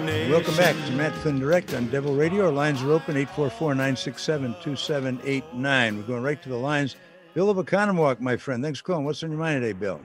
Welcome back to Matt Flynn Direct on Devil Radio. Our lines are open, 844-967-2789. We're going right to the lines. Bill of Economwalk, my friend. Thanks for calling. What's on your mind today, Bill?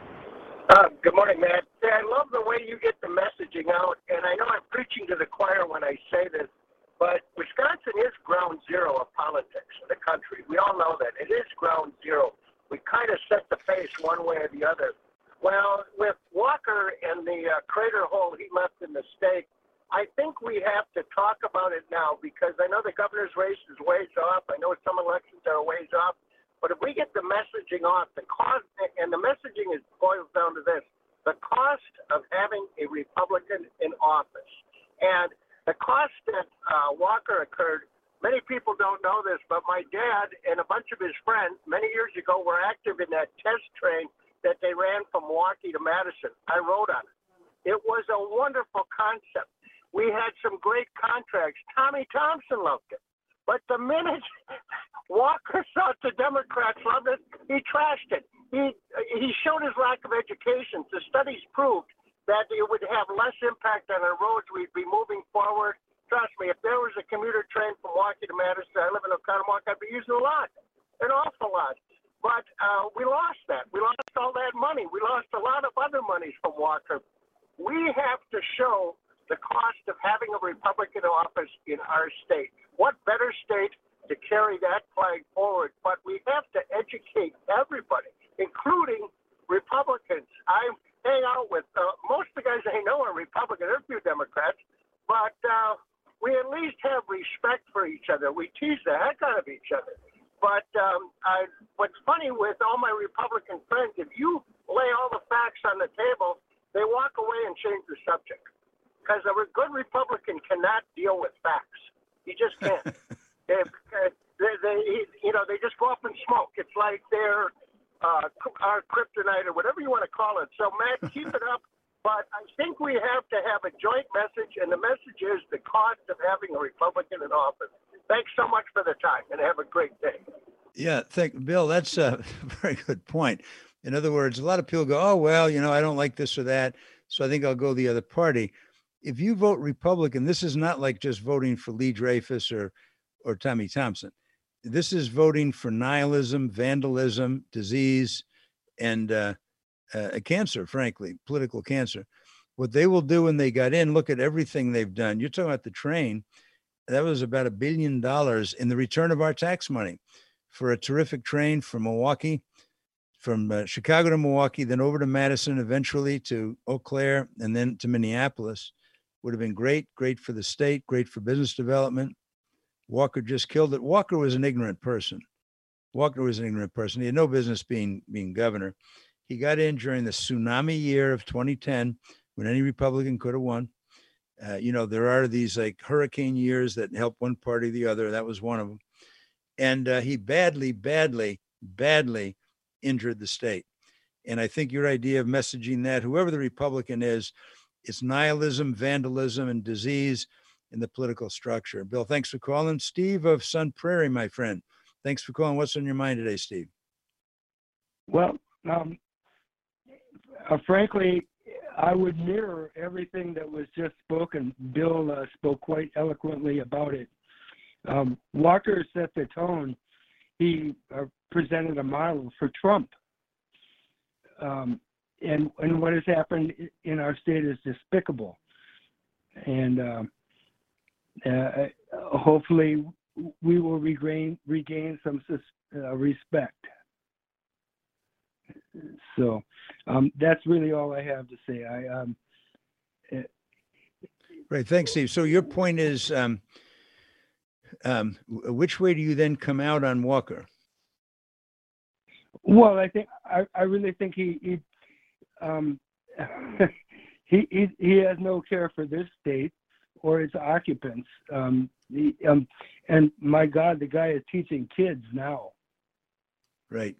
Good morning, Matt. I love the way you get the messaging out, and I know I'm preaching to the choir when I say this, but Wisconsin is ground zero of politics in the country. We all know that. It is ground zero. We kind of set the pace one way or the other. Well, with Walker and the crater hole he left in the state, I think we have to talk about it now because I know the governor's race is ways off. I know some elections are ways off. But if we get the messaging off, the cost, and the messaging boils down to this, the cost of having a Republican in office. And the cost that Walker occurred, many people don't know this, but my dad and a bunch of his friends many years ago were active in that test train that they ran from Milwaukee to Madison. I rode on it. It was a wonderful concept. We had some great contracts. Tommy Thompson loved it. But the minute Walker thought the Democrats loved it, he trashed it. He showed his lack of education. The studies proved that it would have less impact on our roads. We'd be moving forward. Trust me, if there was a commuter train from Milwaukee to Madison, I live in Oconomowoc, I'd be using a lot, an awful lot. But we lost that. We lost all that money. We lost a lot of other monies from Walker. We have to show the cost of having a Republican office in our state. What better state to carry that flag forward? But we have to educate everybody, including Republicans. I hang out with most of the guys I know are Republican. There are a few Democrats, but we at least have respect for each other. We tease the heck out of each other. But what's funny with all my Republican friends, if you lay all the facts on the table, they walk away and change the subject. Because a good Republican cannot deal with facts. He just can't. they just go up and smoke. It's like they're our kryptonite or whatever you want to call it. So, Matt, keep it up. But I think we have to have a joint message, and the message is the cost of having a Republican in office. Thanks so much for the time, and have a great day. Yeah, Bill, that's a very good point. In other words, a lot of people go, oh, well, I don't like this or that, so I think I'll go the other party. If you vote Republican, this is not like just voting for Lee Dreyfus or Tommy Thompson. This is voting for nihilism, vandalism, disease, and cancer, frankly, political cancer. What they will do when they got in, look at everything they've done. You're talking about the train. That was about $1 billion in the return of our tax money for a terrific train from Milwaukee, from Chicago to Milwaukee, then over to Madison, eventually to Eau Claire, and then to Minneapolis. Would have been great for the state, great for business development. Walker just killed it. Walker was an ignorant person. He had no business being governor. He got in during the tsunami year of 2010 when any Republican could have won. There are these like hurricane years that help one party or the other. That was one of them. And he badly injured the state. And I think your idea of messaging that, whoever the Republican is, it's nihilism, vandalism, and disease in the political structure. Bill, thanks for calling. Steve of Sun Prairie, my friend. Thanks for calling. What's on your mind today, Steve? Well, frankly, I would mirror everything that was just spoken. Bill spoke quite eloquently about it. Walker set the tone. He presented a model for Trump. And what has happened in our state is despicable. And hopefully we will regain some respect. So that's really all I have to say. Right. Thanks, Steve. So your point is, which way do you then come out on Walker? Well, I really think he has no care for this state or its occupants. And my God, the guy is teaching kids now. Right.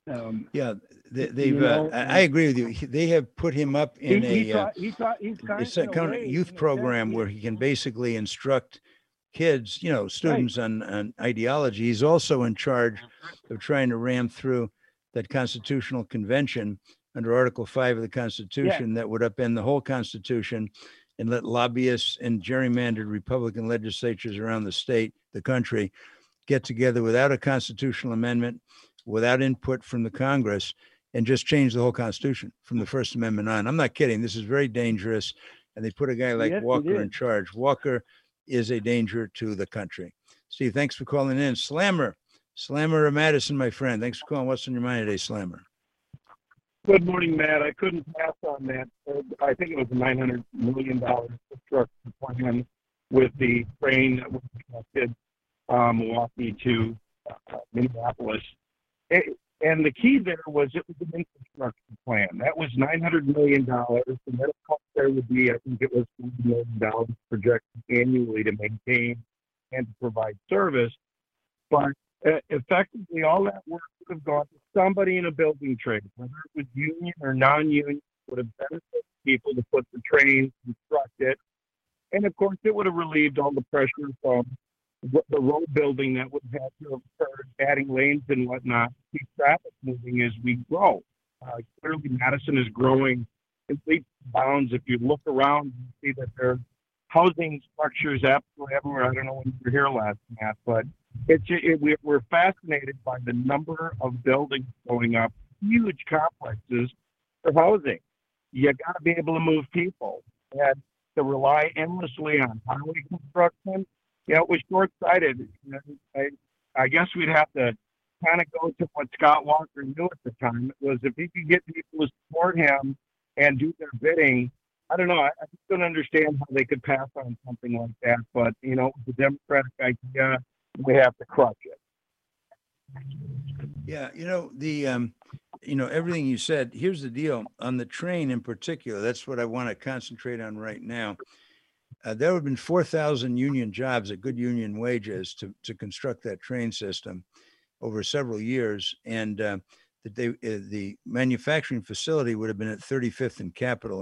I agree with you. They have put him up in a kind of youth program where he can basically instruct kids, students on ideology. He's also in charge of trying to ram through that constitutional convention under Article 5 of the Constitution that would upend the whole Constitution and let lobbyists and gerrymandered Republican legislatures around the country, get together without a constitutional amendment, without input from the Congress, and just change the whole Constitution from the First Amendment on. I'm not kidding. This is very dangerous. And they put a guy like Yes, it Walker in is. charge. Walker is a danger to the country. Steve, thanks for calling in. Slammer or Madison, my friend. Thanks for calling. What's on your mind today, Slammer? Good morning, Matt. I couldn't pass on that. I think it was a $900 million construction plan with the train that was connected Milwaukee to Minneapolis. And the key there was it was an infrastructure plan. That was $900 million, and then of course there would be, I think it was $40 million projected annually to maintain and to provide service. But effectively, all that work would have gone to somebody in a building trade, whether it was union or non-union, would have benefited people to put the train, construct it. And of course, it would have relieved all the pressure from the road building that would have to have occurred, adding lanes and whatnot, to keep traffic moving as we grow. Clearly, Madison is growing in leaps and bounds. If you look around, you see that there's housing structures absolutely everywhere. I don't know when you were here last, Matt, but we're fascinated by the number of buildings going up, huge complexes for housing. You got to be able to move people, and to rely endlessly on highway construction, it was short-sighted. I guess we'd have to kind of go to what Scott Walker knew at the time. It was if he could get people to support him and do their bidding. I don't know. I just don't understand how they could pass on something like that. But it's a Democratic idea. We have to crush it. Yeah, everything you said. Here's the deal on the train in particular. That's what I want to concentrate on right now. There have been 4,000 union jobs at good union wages to construct that train system over several years, and the manufacturing facility would have been at 35th and Capitol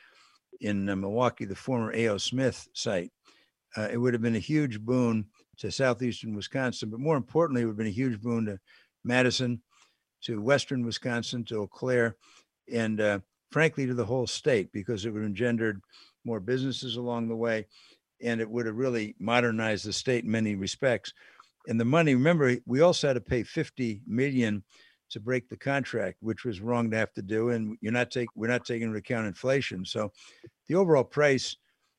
in Milwaukee, the former A.O. Smith site. It would have been a huge boon to southeastern Wisconsin, but more importantly, it would have been a huge boon to Madison, to western Wisconsin, to Eau Claire, and frankly, to the whole state, because it would have engendered more businesses along the way, and it would have really modernized the state in many respects. And the money, remember, we also had to pay $50 million to break the contract, which was wrong to have to do. And we're not taking into account inflation. So the overall price,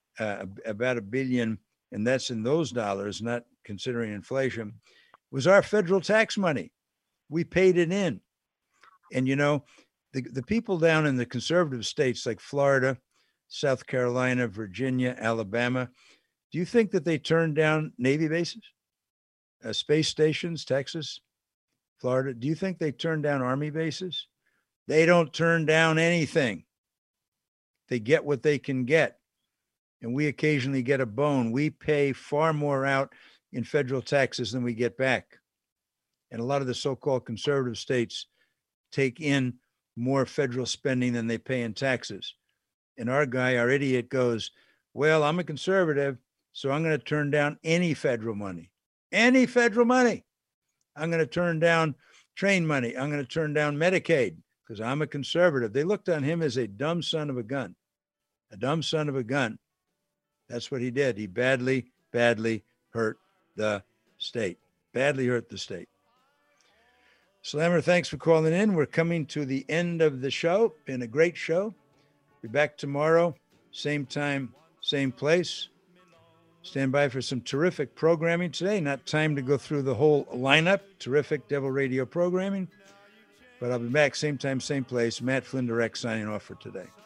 about $1 billion, and that's in those dollars, not considering inflation, was our federal tax money. We paid it in. And, the people down in the conservative states like Florida, South Carolina, Virginia, Alabama, do you think that they turned down Navy bases, space stations, Texas, Florida? Do you think they turned down Army bases? They don't turn down anything. They get what they can get. And we occasionally get a bone. We pay far more out in federal taxes than we get back. And a lot of the so-called conservative states take in more federal spending than they pay in taxes. And our idiot goes, well, I'm a conservative, so I'm going to turn down any federal money. Any federal money. I'm going to turn down train money. I'm going to turn down Medicaid because I'm a conservative. They looked on him as a dumb son of a gun. A dumb son of a gun. That's what he did. He badly, badly hurt the state. Badly hurt the state. Slammer, thanks for calling in. We're coming to the end of the show. Been a great show. Be back tomorrow, same time, same place. Stand by for some terrific programming today. Not time to go through the whole lineup. Terrific Devil Radio programming. But I'll be back same time, same place. Matt Flynn Direct signing off for today.